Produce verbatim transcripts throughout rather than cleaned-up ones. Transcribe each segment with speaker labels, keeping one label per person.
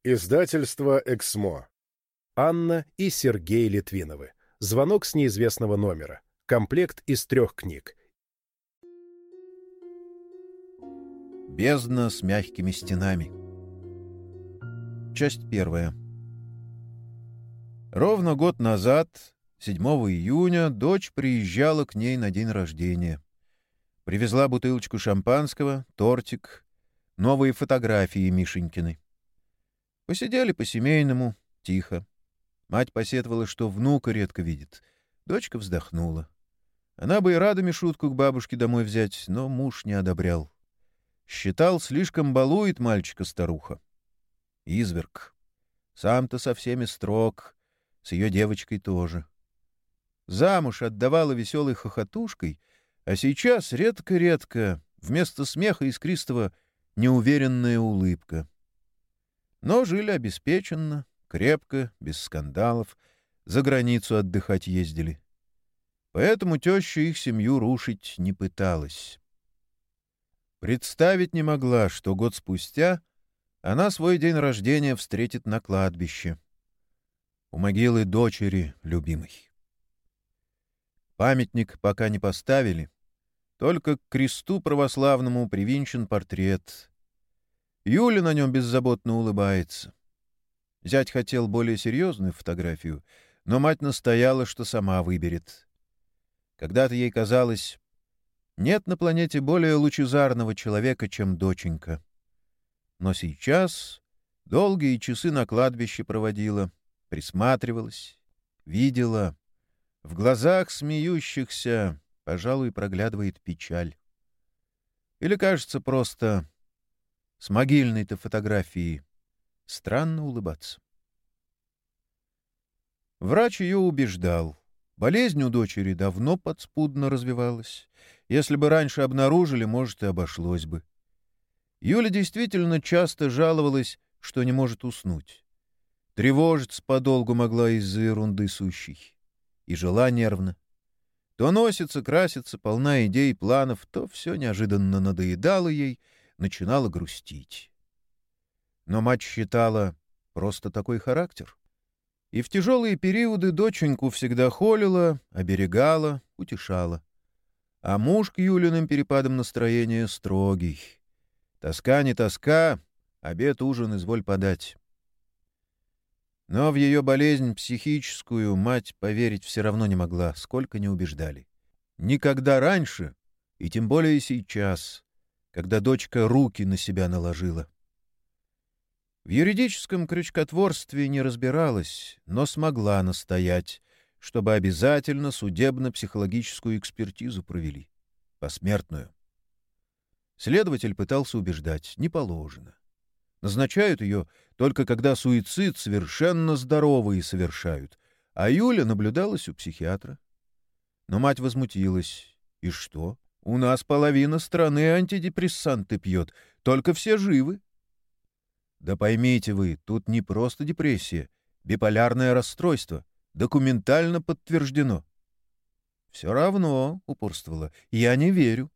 Speaker 1: Издательство «Эксмо». Анна и Сергей Литвиновы. Звонок с неизвестного номера. Комплект из трех книг.
Speaker 2: Бездна с мягкими стенами. Часть первая. Ровно год назад, седьмого июня, дочь приезжала к ней на день рождения. Привезла бутылочку шампанского, тортик, новые фотографии Мишенькины. Посидели по-семейному, тихо. Мать посетовала, что внука редко видит. Дочка вздохнула. Она бы и рада Мишутку к бабушке домой взять, но муж не одобрял. Считал, слишком балует мальчика старуха. Изверг. Сам-то со всеми строг, с ее девочкой тоже. Замуж отдавала веселой хохотушкой, а сейчас редко-редко вместо смеха искристого неуверенная улыбка. Но жили обеспеченно, крепко, без скандалов, за границу отдыхать ездили. Поэтому теща их семью рушить не пыталась. Представить не могла, что год спустя она свой день рождения встретит на кладбище, у могилы дочери любимой. Памятник пока не поставили, только к кресту православному привинчен портрет. Юля на нем беззаботно улыбается. Зять хотел более серьезную фотографию, но мать настояла, что сама выберет. Когда-то ей казалось, нет на планете более лучезарного человека, чем доченька. Но сейчас долгие часы на кладбище проводила, присматривалась, видела. В глазах смеющихся, пожалуй, проглядывает печаль. Или, кажется, просто с могильной-то фотографии странно улыбаться. Врач ее убеждал. Болезнь у дочери давно подспудно развивалась. Если бы раньше обнаружили, может, и обошлось бы. Юля действительно часто жаловалась, что не может уснуть. Тревожиться подолгу могла из-за ерунды сущей. И жила нервно. То носится, красится, полна идей, планов, то все неожиданно надоедало ей, начинала грустить. Но мать считала, просто такой характер. И в тяжелые периоды доченьку всегда холила, оберегала, утешала. А муж к Юлиным перепадам настроения строгий. Тоска не тоска, обед, ужин изволь подать. Но в ее болезнь психическую мать поверить все равно не могла, сколько не убеждали. Никогда раньше, и тем более сейчас, когда дочка руки на себя наложила. В юридическом крючкотворстве не разбиралась, но смогла настоять, чтобы обязательно судебно-психологическую экспертизу провели, посмертную. Следователь пытался убеждать, не положено. Назначают ее только когда суицид совершенно здоровые совершают, а Юля наблюдалась у психиатра. Но мать возмутилась. И что? У нас половина страны антидепрессанты пьет, только все живы. Да поймите вы, тут не просто депрессия, биполярное расстройство, документально подтверждено. Все равно, упорствовала, я не верю.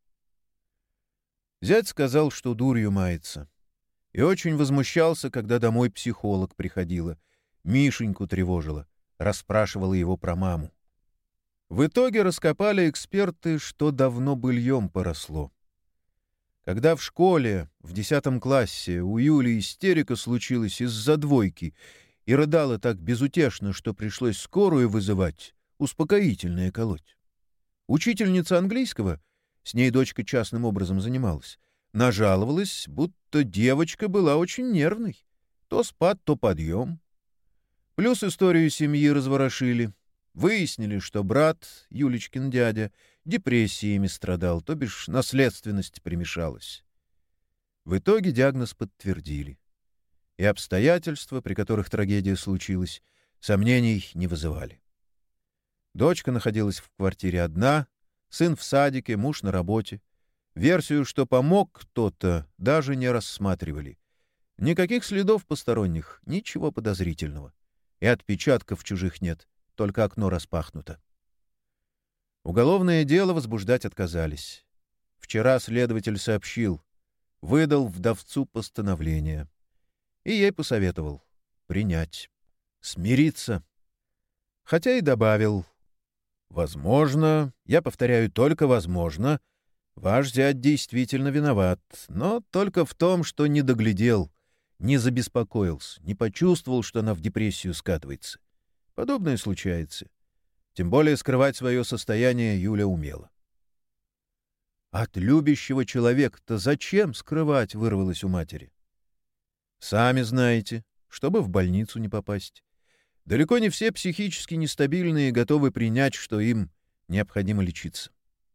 Speaker 2: Зять сказал, что дурью мается. И очень возмущался, когда домой психолог приходила, Мишеньку тревожила, расспрашивала его про маму. В итоге раскопали эксперты, что давно быльем поросло. Когда в школе, в десятом классе, у Юли истерика случилась из-за двойки и рыдала так безутешно, что пришлось скорую вызывать, успокоительное колоть. Учительница английского, с ней дочка частным образом занималась, нажаловалась, будто девочка была очень нервной. То спад, то подъем. Плюс историю семьи разворошили. Выяснили, что брат, Юлечкин дядя, депрессиями страдал, то бишь наследственность примешалась. В итоге диагноз подтвердили. И обстоятельства, при которых трагедия случилась, сомнений не вызывали. Дочка находилась в квартире одна, сын в садике, муж на работе. Версию, что помог кто-то, даже не рассматривали. Никаких следов посторонних, ничего подозрительного. И отпечатков чужих нет, только окно распахнуто. Уголовное дело возбуждать отказались. Вчера следователь сообщил, выдал вдовцу постановление. И ей посоветовал принять, смириться. Хотя и добавил: «Возможно, я повторяю, только возможно, ваш зять действительно виноват, но только в том, что не доглядел, не забеспокоился, не почувствовал, что она в депрессию скатывается. Подобное случается. Тем более скрывать свое состояние Юля умела». «От любящего человека-то зачем скрывать?» — вырвалось у матери. «Сами знаете, чтобы в больницу не попасть. Далеко не все психически нестабильные готовы принять, что им необходимо лечиться».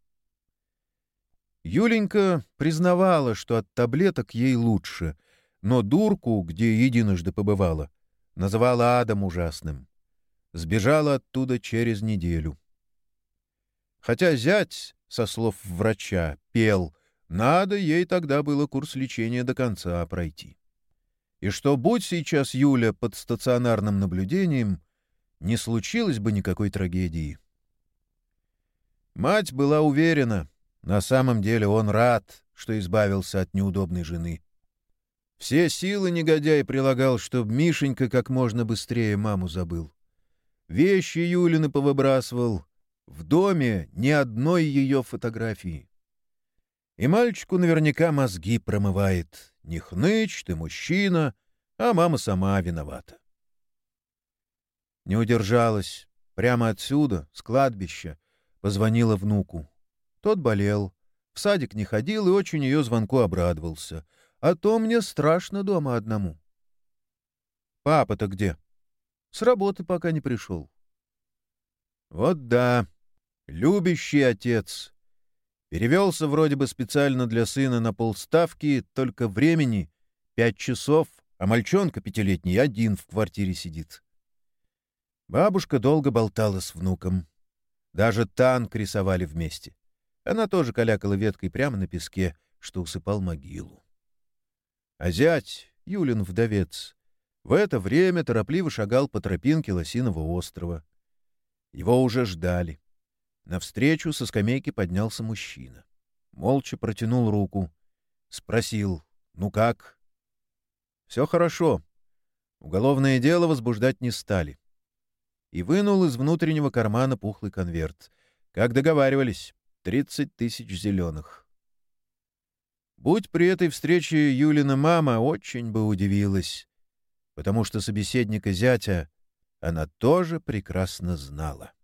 Speaker 2: Юленька признавала, что от таблеток ей лучше, но дурку, где единожды побывала, называла адом ужасным. Сбежала оттуда через неделю. Хотя зять, со слов врача, пел, надо ей тогда было курс лечения до конца пройти. И что, будь сейчас Юля под стационарным наблюдением, не случилось бы никакой трагедии. Мать была уверена, на самом деле он рад, что избавился от неудобной жены. Все силы негодяй прилагал, чтобы Мишенька как можно быстрее маму забыл. Вещи Юлины повыбрасывал, в доме ни одной ее фотографии. И мальчику наверняка мозги промывает. Не хнычь, ты мужчина, а мама сама виновата. Не удержалась. Прямо отсюда, с кладбища, позвонила внуку. Тот болел, в садик не ходил и очень ее звонку обрадовался. А то мне страшно дома одному. Папа-то где? С работы пока не пришел. Вот да, любящий отец. Перевелся вроде бы специально для сына на полставки, только времени пять часов, а мальчонка пятилетний один в квартире сидит. Бабушка долго болтала с внуком. Даже танк рисовали вместе. Она тоже калякала веткой прямо на песке, что усыпал могилу. А зять, Юлин вдовец, в это время торопливо шагал по тропинке Лосиного острова. Его уже ждали. Навстречу со скамейки поднялся мужчина. Молча протянул руку. Спросил: «Ну как?» «Все хорошо. Уголовное дело возбуждать не стали». И вынул из внутреннего кармана пухлый конверт. Как договаривались, тридцать тысяч зеленых. Будь при этой встрече Юлина мама, очень бы удивилась, потому что собеседника зятя она тоже прекрасно знала.